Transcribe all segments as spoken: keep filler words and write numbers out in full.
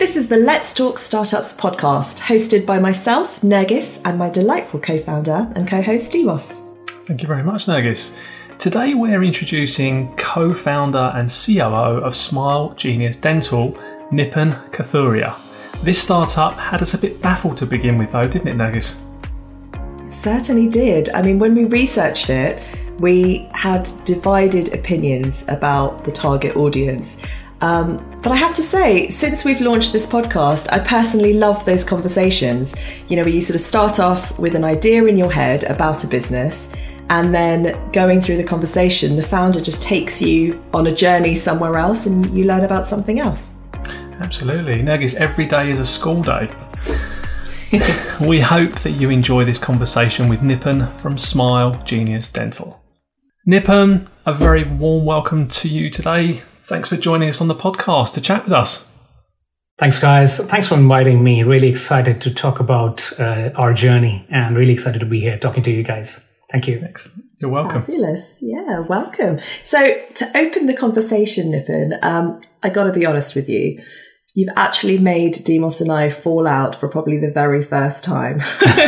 This is the Let's Talk Startups podcast, hosted by myself, Nergis, and my delightful co-founder and co-host, Demos. Thank you very much, Nergis. Today we're introducing co-founder and C O O of Smile Genius Dental, Nipun Kathuria. This startup had us a bit baffled to begin with though, didn't it, Nergis? Certainly did. I mean, when we researched it, we had divided opinions about the target audience. Um, but I have to say, since we've launched this podcast, I personally love those conversations, you know, where you sort of start off with an idea in your head about a business, and then going through the conversation, the founder just takes you on a journey somewhere else and you learn about something else. Absolutely. Nergis, every day is a school day. We hope that you enjoy this conversation with Nipun from Smile Genius Dental. Nipun, a very warm welcome to you today. Thanks for joining us on the podcast to chat with us. Thanks, guys. Thanks for inviting me. Really excited to talk about uh, our journey and really excited to be here talking to you guys. Thank you. Excellent. You're welcome. Fabulous. Yeah, welcome. So to open the conversation, Nipun, um, I got to be honest with you. You've actually made Demos and I fall out for probably the very first time.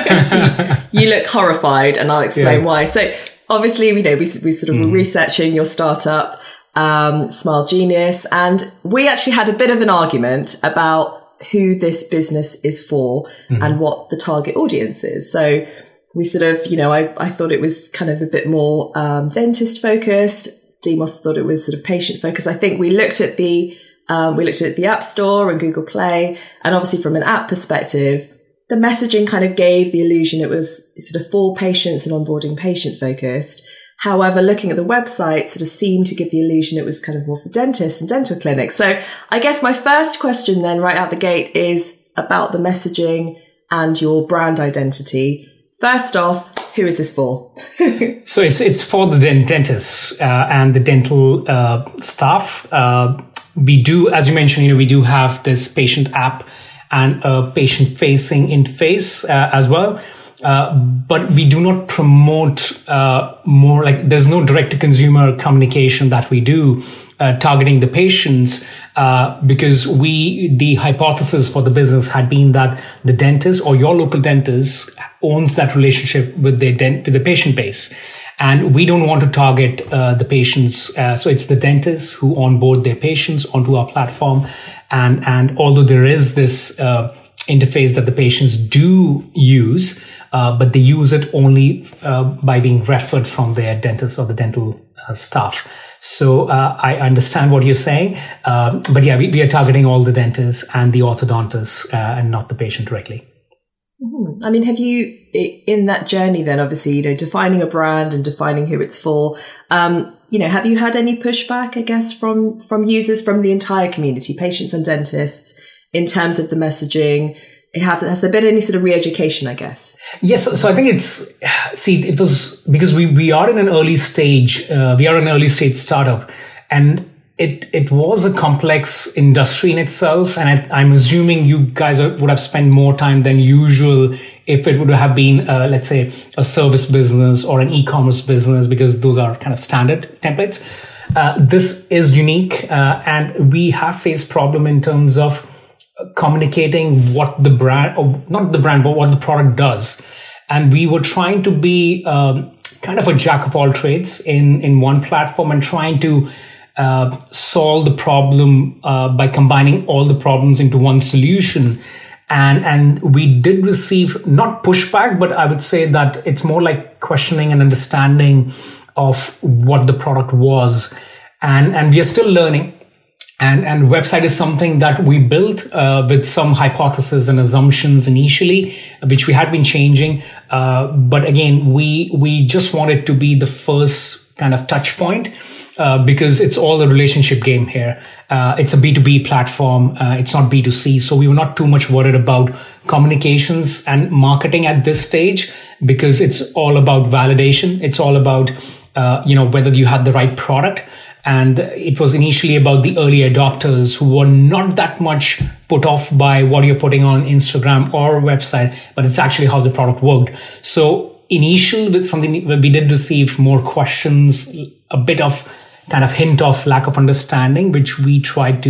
you, you look horrified, and I'll explain yeah. why. So obviously, you know, we, we sort of mm. were researching your startup, um, Smile Genius, and we actually had a bit of an argument about who this business is for mm. and what the target audience is. So we sort of, you know, I, I thought it was kind of a bit more um, dentist focused. Demos thought it was sort of patient focused. I think we looked at the Um, we looked at the App Store and Google Play, and obviously from an app perspective, the messaging kind of gave the illusion it was sort of for patients and onboarding patient focused. However, looking at the website sort of seemed to give the illusion it was kind of more for dentists and dental clinics. So I guess my first question then right out the gate is about the messaging and your brand identity. First off, who is this for? So it's it's for the dentists uh, and the dental uh, staff. Uh, We do, as you mentioned, you know, we do have this patient app and a patient-facing interface uh, as well. Uh, but we do not promote uh, more like there's no direct-to-consumer communication that we do uh, targeting the patients uh, because we the hypothesis for the business had been that the dentist or your local dentist owns that relationship with the dent with the patient base. And we don't want to target uh, the patients. Uh, so it's the dentists who onboard their patients onto our platform. And, and although there is this uh, interface that the patients do use, uh, but they use it only uh, by being referred from their dentist or the dental uh, staff. So uh, I understand what you're saying. Um, but yeah, we, we are targeting all the dentists and the orthodontists uh, and not the patient directly. Mm-hmm. I mean, have you, in that journey then, obviously, you know, defining a brand and defining who it's for, um, you know, have you had any pushback, I guess, from, from users from the entire community, patients and dentists, in terms of the messaging? Have, has there been any sort of re-education, I guess? Yes. So, so I think it's, see, it was because we, we are in an early stage, uh, we are an early stage startup, and It it was a complex industry in itself, and I, I'm assuming you guys are, would have spent more time than usual if it would have been, uh, let's say, a service business or an e-commerce business, because those are kind of standard templates. Uh, this is unique, uh, and we have faced problem in terms of communicating what the brand, or not the brand, but what the product does. And we were trying to be um, kind of a jack of all trades in in one platform and trying to Uh, solve the problem uh, by combining all the problems into one solution. And and we did receive not pushback, but I would say that it's more like questioning and understanding of what the product was. And and we are still learning. And and website is something that we built uh, with some hypotheses and assumptions initially, which we had been changing. Uh, but again, we we just wanted to be the first kind of touch point. Uh, because it's all a relationship game here. Uh, it's a B two B platform. Uh, it's not B two C. So we were not too much worried about communications and marketing at this stage, because it's all about validation. It's all about, uh, you know, whether you had the right product. And it was initially about the early adopters who were not that much put off by what you're putting on Instagram or website, but it's actually how the product worked. So initial with from the, we did receive more questions, a bit of kind of hint of lack of understanding, which we tried to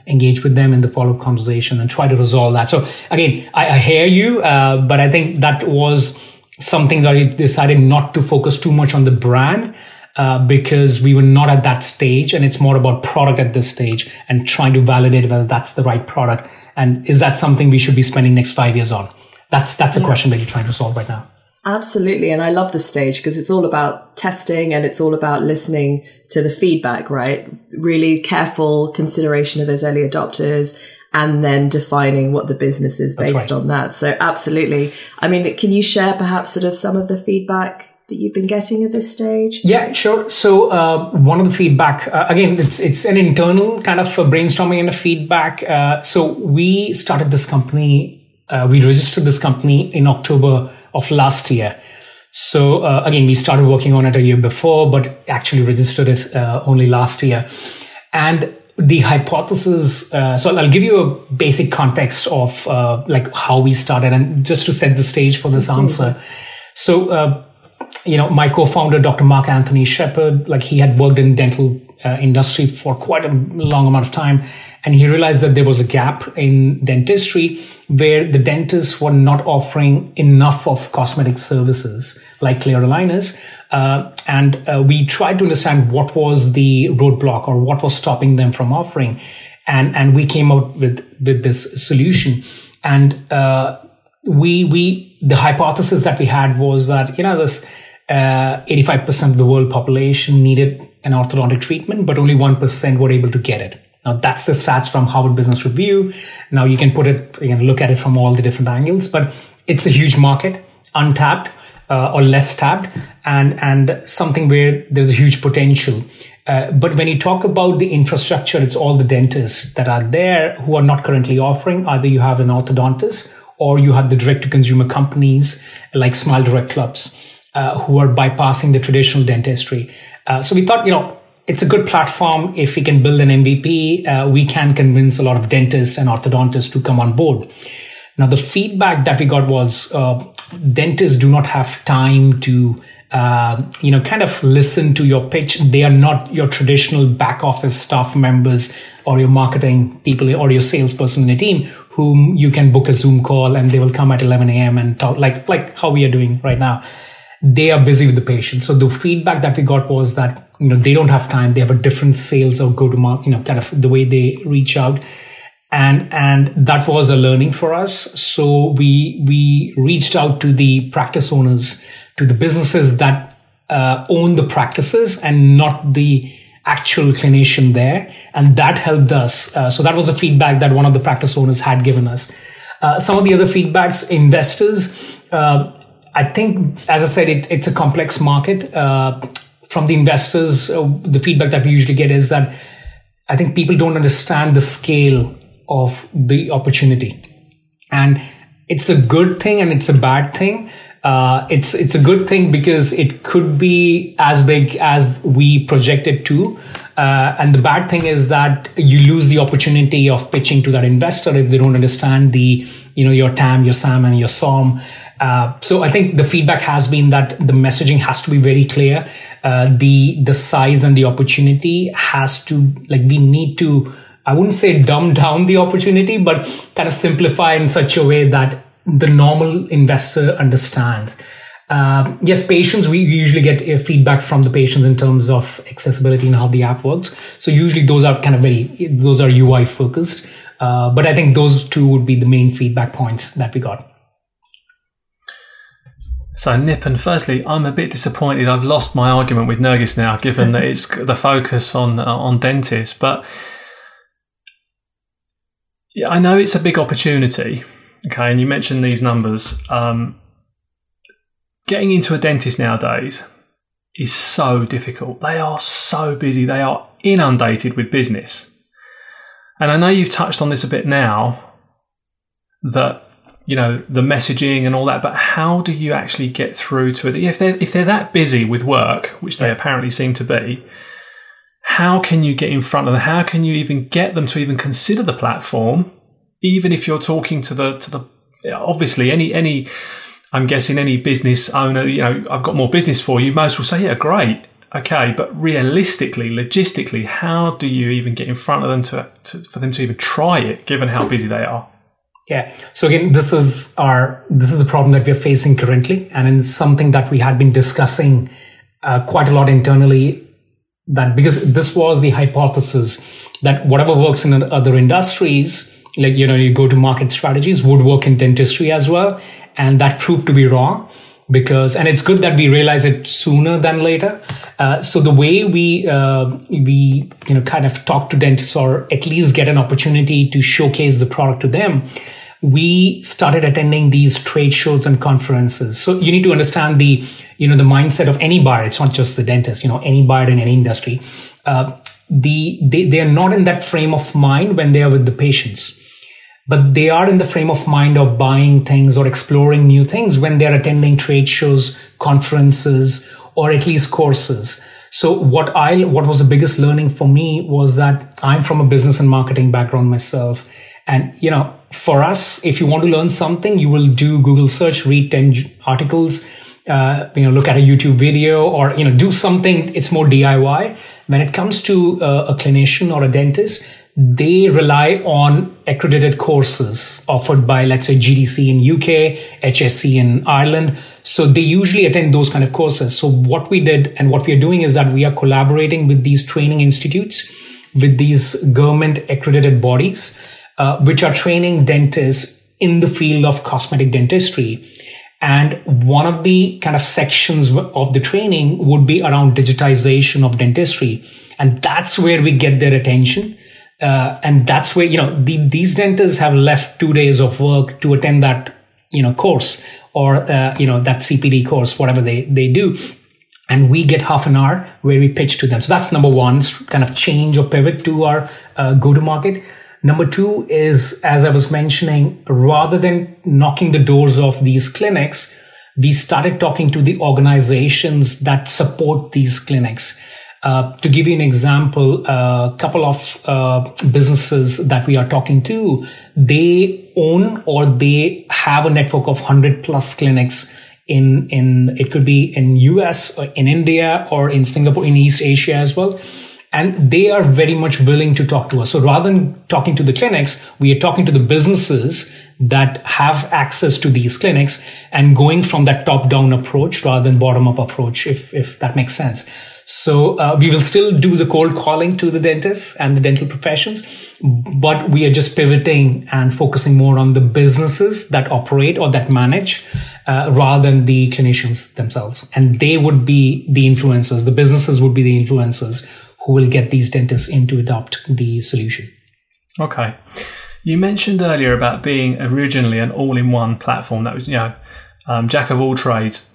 engage with them in the follow-up conversation and try to resolve that. So again, I, I hear you, uh, but I think that was something that I decided not to focus too much on the brand, uh, because we were not at that stage, and it's more about product at this stage and trying to validate whether that's the right product. And is that something we should be spending next five years on? That's, that's a yeah. question that you're trying to solve right now. Absolutely. And I love the stage because it's all about testing and it's all about listening to the feedback, right? Really careful consideration of those early adopters and then defining what the business is based right. on that. So absolutely. I mean, can you share perhaps sort of some of the feedback that you've been getting at this stage? Yeah, sure. So uh, one of the feedback, uh, again, it's it's an internal kind of a brainstorming and a feedback. Uh, so we started this company, uh, we registered this company in October of last year. So uh, again, we started working on it a year before, but actually registered it uh, only last year. And the hypothesis, uh, so I'll give you a basic context of uh, like how we started and just to set the stage for this answer. So, uh, you know, my co-founder, Doctor Mark Anthony Shepard, like he had worked in dental uh, industry for quite a long amount of time. And he realized that there was a gap in dentistry where the dentists were not offering enough of cosmetic services like clear aligners. Uh, and uh, we tried to understand what was the roadblock or what was stopping them from offering. And, and we came out with, with this solution. And uh, we, we, the hypothesis that we had was that, you know, this uh, eighty-five percent of the world population needed an orthodontic treatment, but only one percent were able to get it. Now, that's the stats from Harvard Business Review. Now, you can put it, you can look at it from all the different angles, but it's a huge market, untapped uh, or less tapped, and, and something where there's a huge potential. Uh, but when you talk about the infrastructure, it's all the dentists that are there who are not currently offering. Either you have an orthodontist or you have the direct-to-consumer companies like Smile Direct Clubs uh, who are bypassing the traditional dentistry. Uh, so we thought, you know, it's a good platform. If we can build an M V P, uh, we can convince a lot of dentists and orthodontists to come on board. Now, the feedback that we got was uh, dentists do not have time to, uh, you know, kind of listen to your pitch. They are not your traditional back office staff members or your marketing people or your salesperson in the team whom you can book a Zoom call and they will come at eleven a.m. and talk like, like how we are doing right now. They are busy with the patient. So the feedback that we got was that, you know, they don't have time. They have a different sales or go to market, you know, kind of the way they reach out. And, and that was a learning for us. So we, we reached out to the practice owners, to the businesses that uh, own the practices and not the actual clinician there. And that helped us. Uh, so that was the feedback that one of the practice owners had given us. Uh, some of the other feedbacks, investors, uh, I think, as I said, it, it's a complex market. Uh, from the investors, uh, the feedback that we usually get is that I think people don't understand the scale of the opportunity. And it's a good thing and it's a bad thing. Uh, it's it's a good thing because it could be as big as we project it to. Uh, and the bad thing is that you lose the opportunity of pitching to that investor if they don't understand the, you know, your T A M, your S A M, and your S O M. Uh, so I think the feedback has been that the messaging has to be very clear. Uh, the, the size and the opportunity has to, like, we need to, I wouldn't say dumb down the opportunity, but kind of simplify in such a way that the normal investor understands. Uh, yes, patients, we usually get uh, feedback from the patients in terms of accessibility and how the app works. So usually those are kind of very, those are U I focused. Uh, but I think those two would be the main feedback points that we got. So, Nipun, firstly, I'm a bit disappointed. I've lost my argument with Nergis now, given that it's the focus on uh, on dentists. But yeah, I know it's a big opportunity. Okay, and you mentioned these numbers. Um, getting into a dentist nowadays is so difficult. They are so busy. They are inundated with business. And I know you've touched on this a bit now, that, you know, the messaging and all that, but how do you actually get through to it? If they're, if they're that busy with work, which they apparently seem to be, how can you get in front of them? How can you even get them to even consider the platform? Even if you're talking to the, to the, obviously any, any, I'm guessing any business owner, you know, I've got more business for you, most will say, yeah, great. okay, but realistically, logistically, how do you even get in front of them to, to for them to even try it, given how busy they are? Yeah. So again, this is our this is the problem that we're facing currently, and it's something that we had been discussing uh, quite a lot internally. That because this was the hypothesis that whatever works in other industries, like you know, you go to market strategies, would work in dentistry as well, and that proved to be wrong. Because, and it's good that we realize it sooner than later. Uh, so the way we, uh, we, you know, kind of talk to dentists or at least get an opportunity to showcase the product to them, we started attending these trade shows and conferences. So you need to understand the, you know, the mindset of any buyer. It's not just the dentist, you know, any buyer in any industry. Uh, the, they, they are not in that frame of mind when they are with the patients. But they are in the frame of mind of buying things or exploring new things when they're attending trade shows, conferences, or at least courses. So what I, what was the biggest learning for me was that I'm from a business and marketing background myself. And, you know, for us, if you want to learn something, you will do Google search, read ten articles, uh, you know, look at a YouTube video or, you know, do something. It's more D I Y. When it comes to uh, a clinician or a dentist, they rely on accredited courses offered by, let's say, G D C in U K, H S C in Ireland. So they usually attend those kind of courses. So what we did and what we are doing is that we are collaborating with these training institutes, with these government accredited bodies, uh, which are training dentists in the field of cosmetic dentistry. And one of the kind of sections of the training would be around digitization of dentistry. And that's where we get their attention. Uh, and that's where, you know, the, these dentists have left two days of work to attend that, you know, course or, uh, you know, that C P D course, whatever they, they do. And we get half an hour where we pitch to them. So that's number one, kind of change or pivot to our uh, go-to-market. Number two is, as I was mentioning, rather than knocking the doors of these clinics, we started talking to the organizations that support these clinics. Uh, to give you an example, a uh, couple of uh, businesses that we are talking to, they own or they have a network of one hundred plus clinics in, in, it could be in U S, or in India, or in Singapore, in East Asia as well. And they are very much willing to talk to us. So rather than talking to the clinics, we are talking to the businesses that have access to these clinics and going from that top-down approach rather than bottom-up approach, if, if that makes sense. So uh, we will still do the cold calling to the dentists and the dental professions, but we are just pivoting and focusing more on the businesses that operate or that manage uh, rather than the clinicians themselves. And they would be the influencers. The businesses would be the influencers who will get these dentists in to adopt the solution. Okay. You mentioned earlier about being originally an all-in-one platform that was, you know, um, jack of all trades.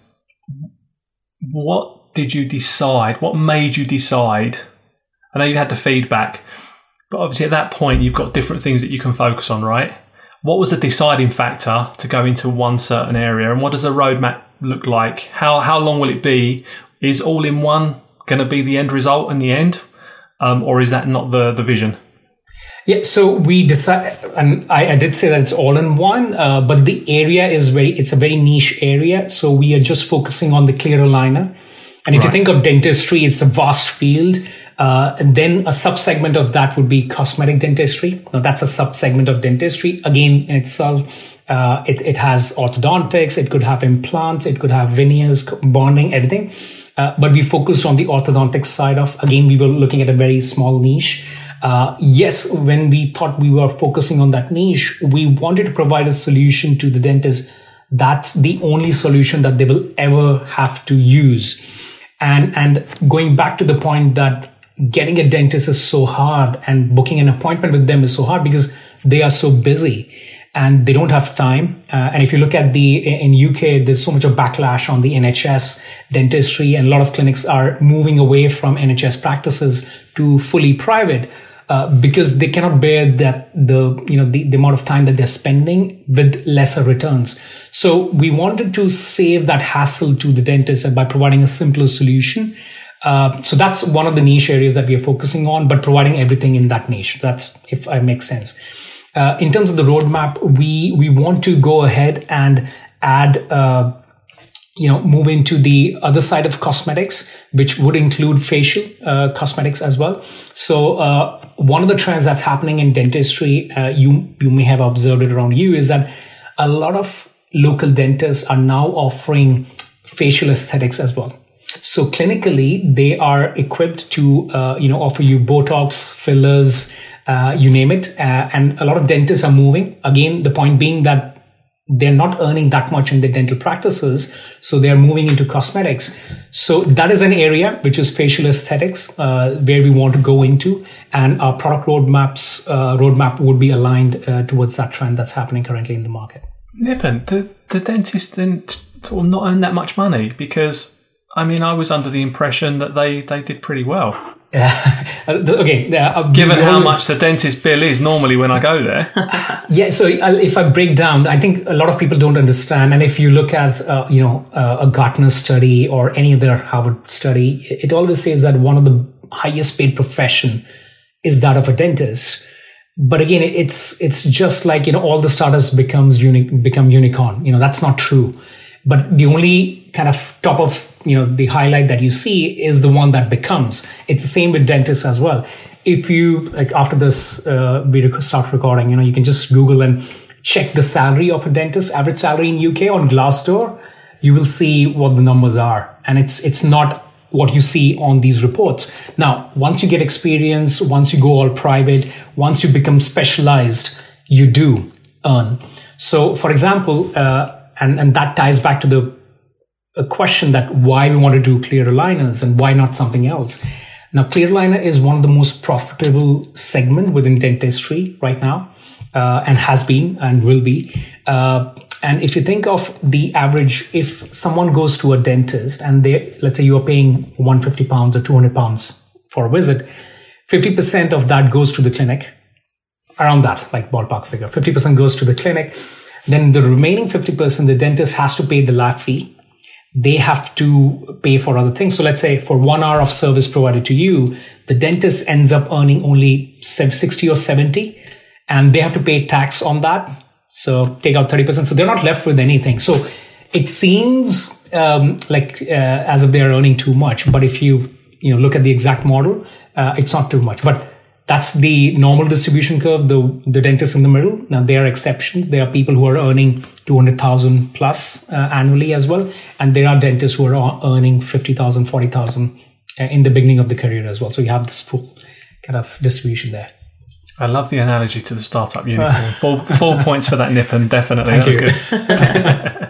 What did you decide? What made you decide? I know you had the feedback, but obviously at that point you've got different things that you can focus on, right? What was the deciding factor to go into one certain area, and what does a roadmap look like? How how long will it be? Is all-in-one going to be the end result in the end, um, or is that not the the vision? Yeah, so we decided, and I, I did say that it's all in one, uh, but the area is very, it's a very niche area. So we are just focusing on the clear aligner. And if right. you think of dentistry, it's a vast field. Uh, and then a subsegment of that would be cosmetic dentistry. Now that's a subsegment of dentistry. Again, in itself, uh, it, it has orthodontics. It could have implants. It could have veneers, bonding, everything. Uh, but we focused on the orthodontic side of, again, we were looking at a very small niche. Uh, yes, when we thought we were focusing on that niche, we wanted to provide a solution to the dentist. That's the only solution that they will ever have to use. And, and going back to the point that getting a dentist is so hard and booking an appointment with them is so hard because they are so busy and they don't have time. Uh, and if you look at the, in U K, there's so much of backlash on the N H S dentistry, and a lot of clinics are moving away from N H S practices to fully private. Uh, because they cannot bear that the you know the, the amount of time that they're spending with lesser returns. So we wanted to save that hassle to the dentist by providing a simpler solution. Uh, so that's one of the niche areas that we are focusing on, but providing everything in that niche. That's if I make sense. Uh, in terms of the roadmap, we we want to go ahead and add uh, you know, move into the other side of cosmetics, which would include facial uh, cosmetics as well. So uh, one of the trends that's happening in dentistry, uh, you you may have observed it around you, is that a lot of local dentists are now offering facial aesthetics as well. So clinically, they are equipped to uh, you know offer you Botox, fillers, uh, you name it, uh, and a lot of dentists are moving. Again, the point being that they're not earning that much in their dental practices, so they're moving into cosmetics. So that is an area which is facial aesthetics, uh, where we want to go into, and our product roadmaps uh, roadmap would be aligned uh, towards that trend that's happening currently in the market. Nipun, do the dentists then t- not earn that much money? Because I mean, I was under the impression that they, they did pretty well. Yeah. okay. Uh, Given how much the dentist bill is normally when I go there. yeah. So if I break down, I think a lot of people don't understand. And if you look at, uh, you know, uh, a Gartner study or any other Harvard study, it always says that one of the highest paid profession is that of a dentist. But again, it's it's just like, you know, all the startups becomes uni- become unicorn. You know, that's not true. But the only kind of top of, you know, the highlight that you see is the one that becomes. It's the same with dentists as well. If you, like after this uh, video start recording, you know, you can just Google and check the salary of a dentist, average salary in U K on Glassdoor. You will see what the numbers are. And it's it's not what you see on these reports. Now, once you get experience, once you go all private, once you become specialized, you do earn. So, for example, uh, And, and that ties back to the a question that why we want to do clear aligners and why not something else. Now, clear aligner is one of the most profitable segment within dentistry right now, uh, and has been and will be. Uh, and if you think of the average, if someone goes to a dentist and they, let's say you are paying one hundred fifty pounds or two hundred pounds for a visit, fifty percent of that goes to the clinic, around that, like ballpark figure. fifty percent goes to the clinic. Then the remaining fifty percent, the dentist has to pay the lab fee. They have to pay for other things. So let's say for one hour of service provided to you, the dentist ends up earning only sixty or seventy, and they have to pay tax on that. So take out thirty percent. So they're not left with anything. So it seems um, like uh, as if they're earning too much. But if you, you know, look at the exact model, uh, it's not too much. But that's the normal distribution curve, the the dentists in the middle. Now, there are exceptions. There are people who are earning two hundred thousand plus uh, annually as well. And there are dentists who are earning fifty thousand, forty thousand uh, in the beginning of the career as well. So you have this full kind of distribution there. I love the analogy to the startup unicorn. Four, four points for that, Nipun, definitely. Thank that was you. good.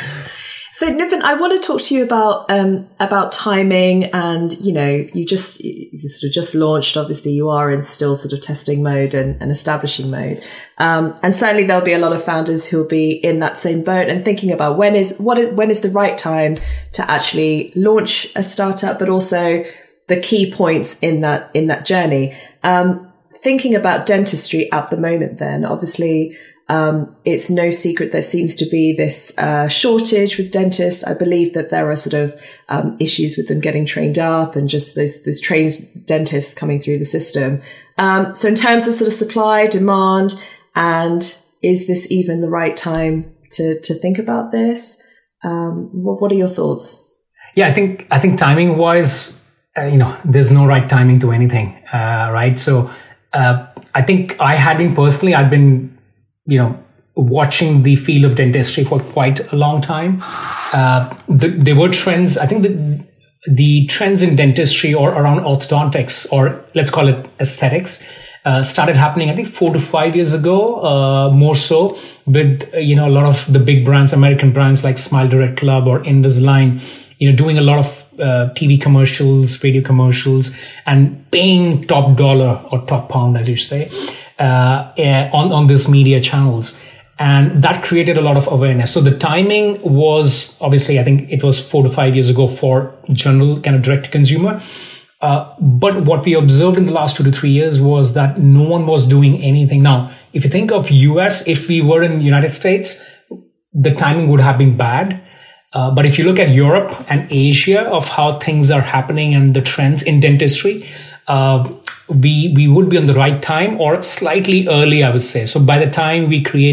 So Nipun, I want to talk to you about um, about timing, and you know, you just you sort of just launched. Obviously, you are in still sort of testing mode and, and establishing mode, um, and certainly there'll be a lot of founders who'll be in that same boat and thinking about when is what is, when is the right time to actually launch a startup, but also the key points in that in that journey. Um, thinking about dentistry at the moment, then obviously. Um, it's no secret there seems to be this uh, shortage with dentists. I believe that there are sort of um, issues with them getting trained up and just there's, there's trained dentists coming through the system. Um, so in terms of sort of supply, demand, and is this even the right time to, to think about this? Um, what, what are your thoughts? Yeah, I think, I think timing wise, uh, you know, there's no right timing to anything, uh, right? So uh, I think I had been personally, I've been, you know, watching the field of dentistry for quite a long time. Uh, the, there were trends, I think the, the trends in dentistry or around orthodontics, or let's call it aesthetics, uh, started happening, I think four to five years ago, uh, more so with, you know, a lot of the big brands, American brands like Smile Direct Club or Invisalign, you know, doing a lot of uh, T V commercials, radio commercials, and paying top dollar or top pound, as you say. Uh, on, on these media channels. And that created a lot of awareness. So the timing was, obviously, I think it was four to five years ago for general kind of direct to consumer. Uh, but what we observed in the last two to three years was that no one was doing anything. Now, if you think of U S, if we were in the United States, the timing would have been bad. Uh, but if you look at Europe and Asia of how things are happening and the trends in dentistry, uh, we we would be on the right time or slightly early, I would say. So by the time we create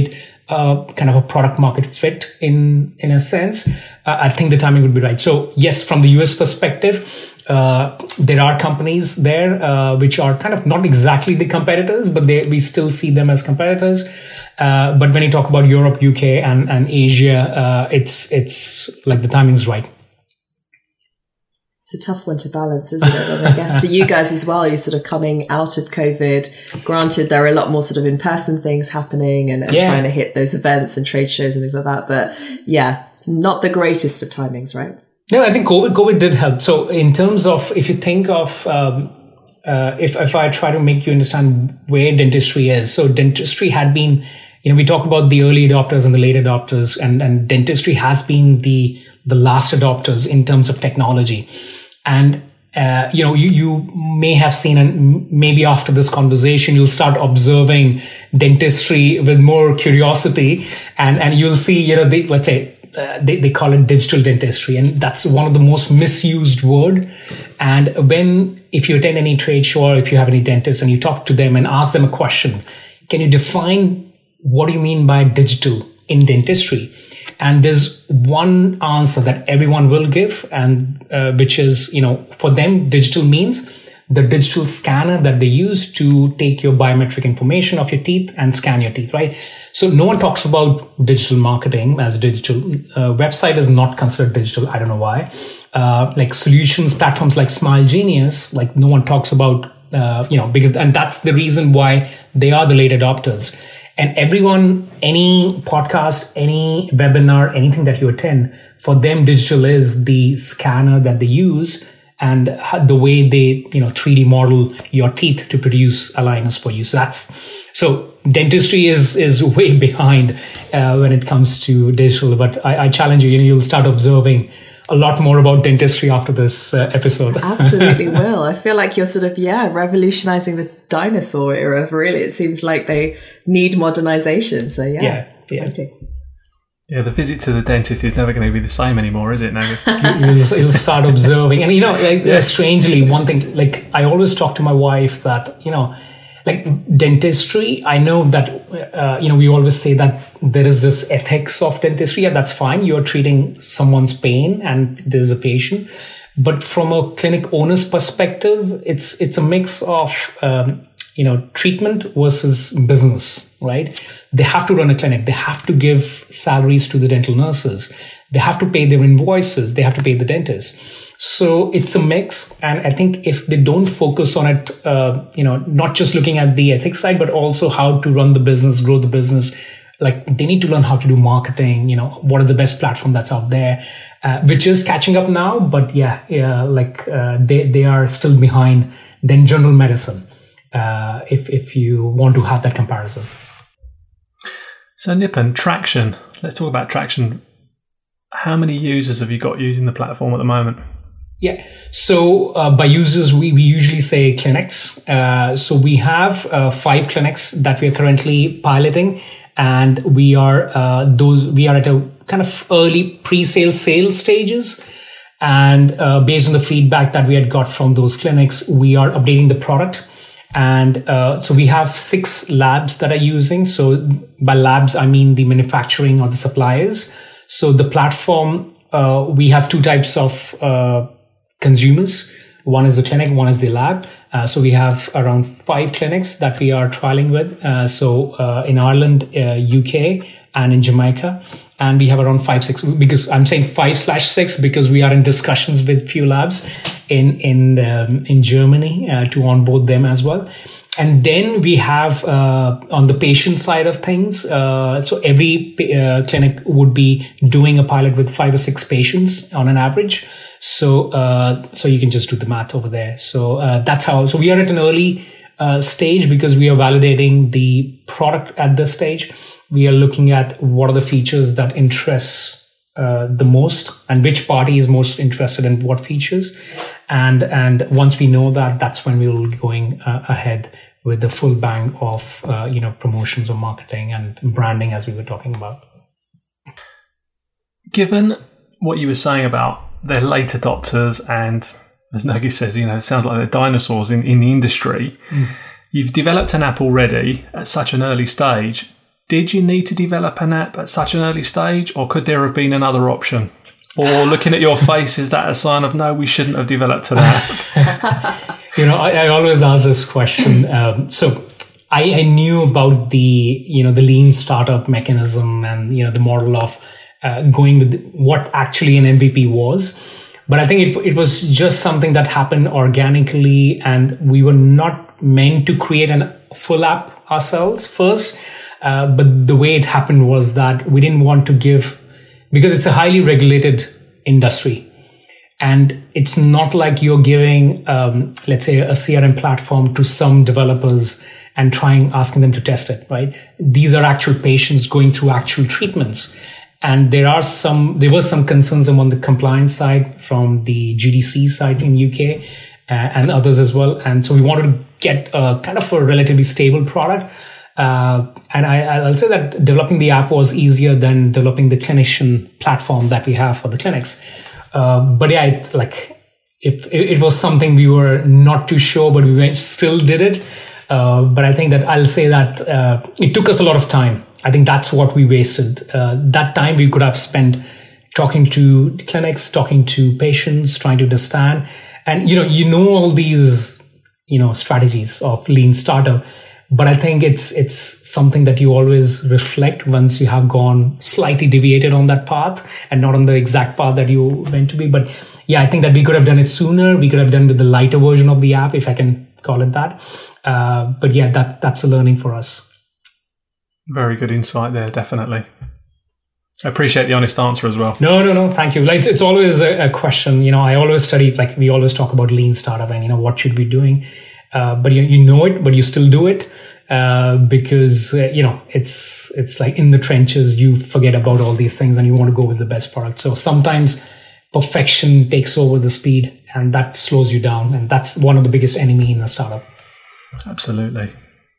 uh, kind of a product market fit in, in a sense, uh, I think the timing would be right. So yes, from the U S perspective, uh, there are companies there, uh, which are kind of not exactly the competitors, but they, we still see them as competitors. Uh, but when you talk about Europe, U K and, and Asia, uh, it's, it's like the timing's right. It's a tough one to balance, isn't it? And I guess for you guys as well, you're sort of coming out of COVID. Granted, there are a lot more sort of in-person things happening and, and yeah. trying to hit those events and trade shows and things like that. But yeah, not the greatest of timings, right? No, I think COVID, COVID did help. So in terms of, if you think of, um, uh, if, if I try to make you understand where dentistry is. So dentistry had been, you know, we talk about the early adopters and the late adopters, and, and dentistry has been the, the last adopters in terms of technology. And, uh, you know, you, you may have seen, and maybe after this conversation, you'll start observing dentistry with more curiosity, and, and you'll see, you know, they, let's say, uh, they, they call it digital dentistry. And that's one of the most misused word. And when, if you attend any trade show or if you have any dentists and you talk to them and ask them a question, can you define what do you mean by digital in dentistry? And there's one answer that everyone will give, and uh, which is, you know, for them, digital means the digital scanner that they use to take your biometric information of your teeth and scan your teeth, right? So no one talks about digital marketing as digital. Uh, website is not considered digital. I don't know why. Uh, like solutions platforms like Smile Genius, like no one talks about, uh, you know, because, and that's the reason why they are the late adopters. And everyone, any podcast, any webinar, anything that you attend, for them, digital is the scanner that they use and the way they, you know, three D model your teeth to produce aligners for you. So that's, so dentistry is, is way behind, uh, when it comes to digital. But I, I challenge you, you know, you'll start observing a lot more about dentistry after this uh, episode. Absolutely will. I feel like you're sort of, yeah, revolutionizing the dinosaur era. Really, it seems like they need modernization. So yeah, yeah, yeah. Yeah, the visit to the dentist is never going to be the same anymore, is it, Nagus? you'll, you'll start observing. And, you know, like, yeah. strangely, one thing, like I always talk to my wife that, you know, like dentistry, I know that, uh, you know, we always say that there is this ethics of dentistry. Yeah, that's fine. You're treating someone's pain and there's a patient. But from a clinic owner's perspective, it's, it's a mix of, um, you know, treatment versus business, right? They have to run a clinic. They have to give salaries to the dental nurses. They have to pay their invoices. They have to pay the dentist. So it's a mix. And I think if they don't focus on it, uh, you know, not just looking at the ethics side, but also how to run the business, grow the business, like they need to learn how to do marketing, you know, what is the best platform that's out there, uh, which is catching up now. But yeah, yeah, like, uh, they, they are still behind than general medicine. Uh, if, if you want to have that comparison. So Nipun, Traction, let's talk about Traction. How many users have you got using the platform at the moment? Yeah. So uh, by users, we, we usually say clinics. Uh, so we have uh, five clinics that we are currently piloting, and we are uh, those we are at a kind of early pre-sale sales stages. And uh, based on the feedback that we had got from those clinics, we are updating the product. And uh, so we have six labs that are using. So by labs, I mean the manufacturing or the suppliers. So the platform, uh, we have two types of uh, consumers. One is the clinic, one is the lab. Uh, so we have around five clinics that we are trialing with. Uh, so uh, in Ireland, uh, U K, and in Jamaica. And we have around five, six, because I'm saying five slash six because we are in discussions with few labs in, in, um, in Germany uh, to onboard them as well. And then we have, uh, on the patient side of things, uh, so every uh, clinic would be doing a pilot with five or six patients on an average. So, uh, so you can just do the math over there. So, uh, that's how, so we are at an early, uh, stage because we are validating the product at this stage. We are looking at what are the features that interest uh, the most and which party is most interested in what features. And, and once we know that, that's when we will be going uh, ahead with the full bang of, uh, you know, promotions or marketing and branding as we were talking about. Given what you were saying about their late adopters and, as Nagus says, you know, it sounds like they're dinosaurs in, in the industry. Mm. You've developed an app already at such an early stage. did you need to develop an app at such an early stage, or could there have been another option? Or looking at your face, is that a sign of no, we shouldn't have developed an app? You know, I, I always ask this question. Um, so I, I knew about the, you know, the lean startup mechanism and, you know, the model of uh, going with what actually an M V P was. But I think it, it was just something that happened organically, and we were not meant to create a full app ourselves first. Uh, but the way it happened was that we didn't want to give, because it's a highly regulated industry. And it's not like you're giving, um, let's say, a C R M platform to some developers and trying, asking them to test it, right? These are actual patients going through actual treatments. And there are some, there were some concerns among the compliance side from the G D C side in U K uh, and others as well. And so we wanted to get a kind of a relatively stable product. Uh, and I, I'll say that developing the app was easier than developing the clinician platform that we have for the clinics. Uh, but yeah, it, like it, it was something we were not too sure, but we went, still did it. Uh, but I think that I'll say that uh, it took us a lot of time. I think that's what we wasted. Uh, that time we could have spent talking to clinics, talking to patients, trying to understand. And, you know, you know all these, you know, strategies of lean startup. But I think it's it's something that you always reflect once you have gone slightly deviated on that path and not on the exact path that you meant to be. But yeah, I think that we could have done it sooner. We could have done with the lighter version of the app, if I can call it that. Uh, but yeah, that that's a learning for us. Very good insight there, definitely. I appreciate the honest answer as well. No, no, no, thank you. Like, it's, it's always a, a question. You know, I always study, like we always talk about lean startup and, you know, what should we be doing? Uh, but you, you know it, but you still do it, uh, because, uh, you know, it's, it's like in the trenches, you forget about all these things and you want to go with the best product. So sometimes perfection takes over the speed and that slows you down. And that's one of the biggest enemy in a startup. Absolutely.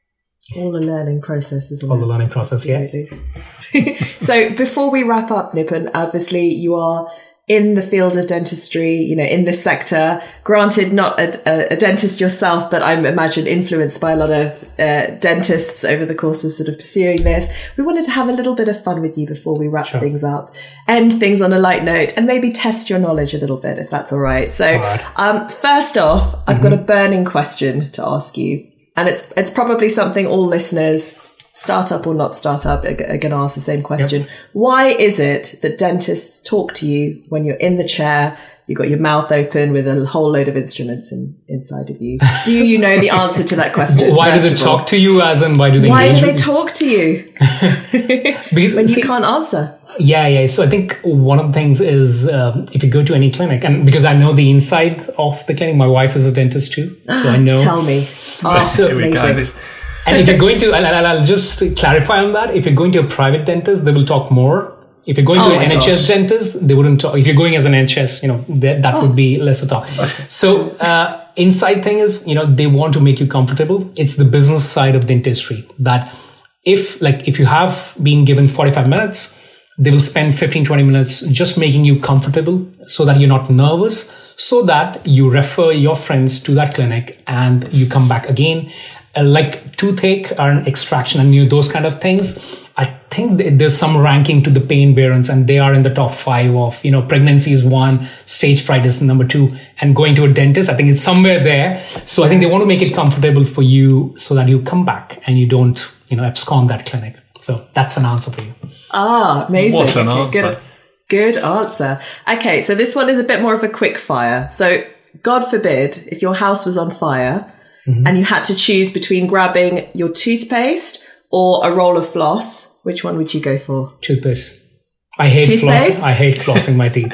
All the learning process, isn't it? All the learning process, Absolutely. Yeah. So before we wrap up, Nipun, obviously you are in the field of dentistry, you know, in this sector, granted not a, a, a dentist yourself, but I'm imagine influenced by a lot of uh, dentists over the course of sort of pursuing this. We wanted to have a little bit of fun with you before we wrap sure. things up, end things on a light note, and maybe test your knowledge a little bit, if that's all right. So all right. Um, first off, I've mm-hmm. got a burning question to ask you, and it's it's probably something all listeners, startup or not startup, are going to ask the same question. Yep. Why is it that dentists talk to you when you're in the chair, you've got your mouth open with a whole load of instruments in, inside of you? Do you know the answer to that question? Why do they talk to you, as in why do they Why do they you? talk to you because, when you see, can't answer? Yeah, yeah. So I think one of the things is um, if you go to any clinic, and because I know the inside of the clinic, my wife is a dentist too, so I know. Tell me. Oh, so here we go. This- And if you're going to, and I'll just clarify on that, if you're going to a private dentist, they will talk more. If you're going oh to an N H S gosh. dentist, they wouldn't talk. If you're going as an N H S, you know, that, that oh. would be lesser talk. So, uh, inside thing is, you know, they want to make you comfortable. It's the business side of dentistry that if, like, if you have been given forty-five minutes, they will spend fifteen, twenty minutes just making you comfortable so that you're not nervous, so that you refer your friends to that clinic and you come back again. Uh, like toothache or an extraction and you know, those kind of things. I think th- there's some ranking to the pain variants, and they are in the top five of, you know, pregnancy is one, stage fright is number two, and going to a dentist, I think it's somewhere there. So I think they want to make it comfortable for you so that you come back and you don't, you know, abscond that clinic. So that's an answer for you. Ah, amazing. What an answer. Good, good answer. Okay, so this one is a bit more of a quick fire. So God forbid, if your house was on fire, mm-hmm. and you had to choose between grabbing your toothpaste or a roll of floss, which one would you go for? Toothpaste. I hate flossing. I hate flossing my teeth.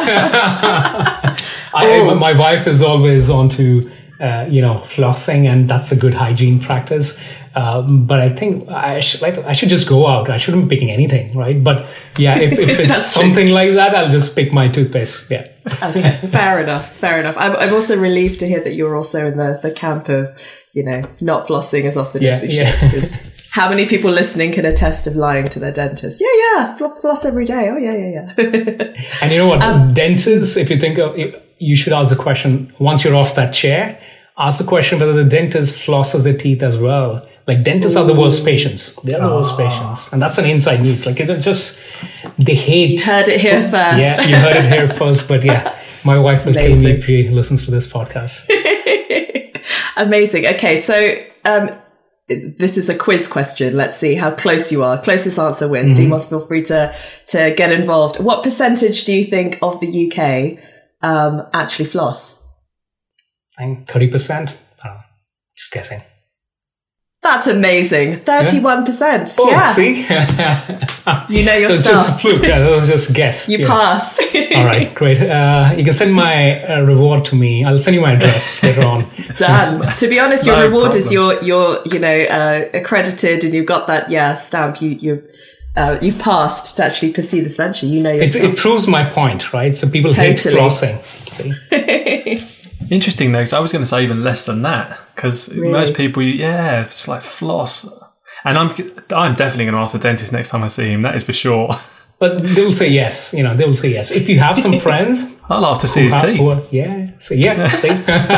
I, oh. My wife is always on to, uh, you know, flossing, and that's a good hygiene practice. Um, but I think I should like I should just go out. I shouldn't be picking anything, right? But yeah, if, if it's something true. like that, I'll just pick my toothpaste. Yeah. Okay, fair enough. Fair enough. I'm, I'm also relieved to hear that you're also in the, the camp of, you know, not flossing as often yeah, as we yeah. should. Because how many people listening can attest of lying to their dentist? Yeah, yeah, floss every day. Oh, yeah, yeah, yeah. And you know what? Um, dentists, if you think of, you should ask the question once you're off that chair. Ask the question whether the dentist flosses their teeth as well. Like dentists Ooh. are the worst patients. They are the oh. worst patients. And that's an inside news. Like it just, they hate. You heard it here first. Yeah, you heard it here first. But yeah, my wife will kill me if she listens to this podcast. Amazing. Okay, so um, this is a quiz question. Let's see how close you are. Closest answer wins. Mm-hmm. Demos, feel free to, to get involved. What percentage do you think of the U K um, actually floss? I think thirty percent. Oh, just guessing. That's amazing. thirty-one percent. Oh, yeah. See? You know your that was stuff. Just a fluke. Yeah, that was just a guess. You yeah. passed. All right, great. Uh, you can send my uh, reward to me. I'll send you my address later on. Done. To be honest, your no reward problem. is your, your, you know, uh, accredited, and you've got that, yeah, stamp. You, you, uh, you've passed to actually pursue this venture. You know your it, stuff. it proves my point, right? So people Totally. hate flossing. See? Interesting though, because I was going to say even less than that, because Really? most people, yeah, it's like floss. And I'm I'm definitely going to ask the dentist next time I see him, that is for sure. But they'll say yes, you know, they'll say yes. If you have some friends... I'll ask to see his have, teeth. Are, yeah, so yeah, see?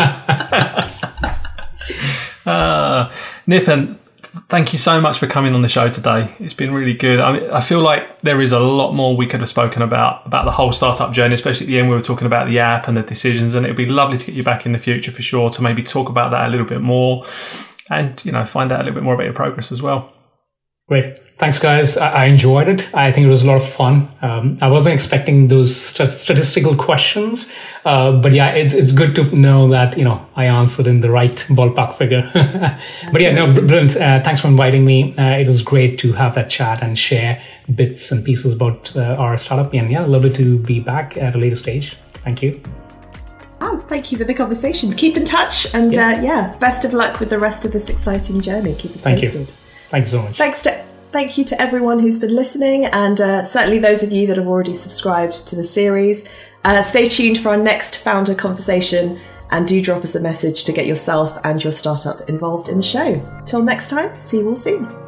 uh, Nipun, thank you so much for coming on the show today. It's been really good. I mean, I feel like there is a lot more we could have spoken about, about the whole startup journey, especially at the end we were talking about the app and the decisions, and it'd be lovely to get you back in the future for sure to maybe talk about that a little bit more and, you know, find out a little bit more about your progress as well. Great. Thanks, guys. I, I enjoyed it. I think it was a lot of fun. Um, I wasn't expecting those st- statistical questions, uh, but yeah, it's it's good to know that, you know, I answered in the right ballpark figure. But yeah, no, brilliant. Uh, thanks for inviting me. Uh, it was great to have that chat and share bits and pieces about uh, our startup. And yeah, lovely to be back at a later stage. Thank you. Oh, thank you for the conversation. Keep in touch, and yeah, uh, yeah best of luck with the rest of this exciting journey. Keep us thank posted. You. Thank you so much. Thanks to Thank you to everyone who's been listening, and uh, certainly those of you that have already subscribed to the series. Uh, stay tuned for our next founder conversation, and do drop us a message to get yourself and your startup involved in the show. Till next time, see you all soon.